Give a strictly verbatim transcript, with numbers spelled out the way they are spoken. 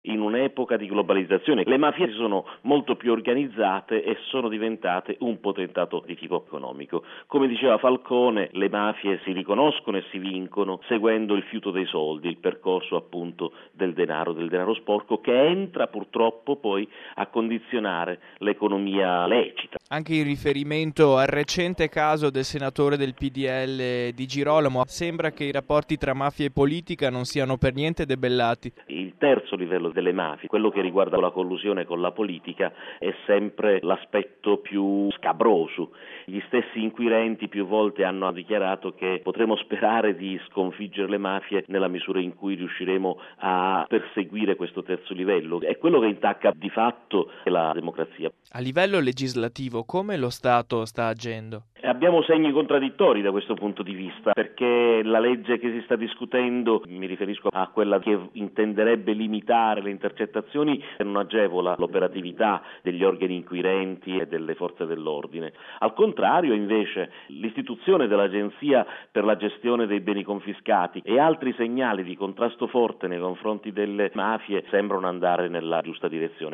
in un'epoca di globalizzazione. Le mafie sono molto più organizzate e sono diventate un potentato di tipo economico. Come diceva Falcone, le mafie si riconoscono e si vincono seguendo il fiuto dei soldi, il percorso appunto del denaro, del denaro sporco, che entra purtroppo poi a condizionare l'economia lecita. Anche in riferimento al recente caso del senatore del P D L Di Girolamo, sembra che i rapporti tra mafia e politica non siano per niente debellati. Il terzo livello delle mafie, quello che riguarda la collusione con la politica, è sempre l'aspetto più scabroso. Gli stessi inquirenti più volte hanno dichiarato che potremo sperare di sconfiggere le mafie nella misura in cui riusciremo a perseguire questo terzo livello. È quello che intacca di fatto la democrazia. A livello legislativo, come lo Stato sta agendo? Abbiamo segni contraddittori da questo punto di vista, perché la legge che si sta discutendo, mi riferisco a quella che intenderebbe limitare le intercettazioni, non agevola l'operatività degli organi inquirenti e delle forze dell'ordine. Al contrario, invece, l'istituzione dell'Agenzia per la gestione dei beni confiscati e altri segnali di contrasto forte nei confronti delle mafie sembrano andare nella giusta direzione.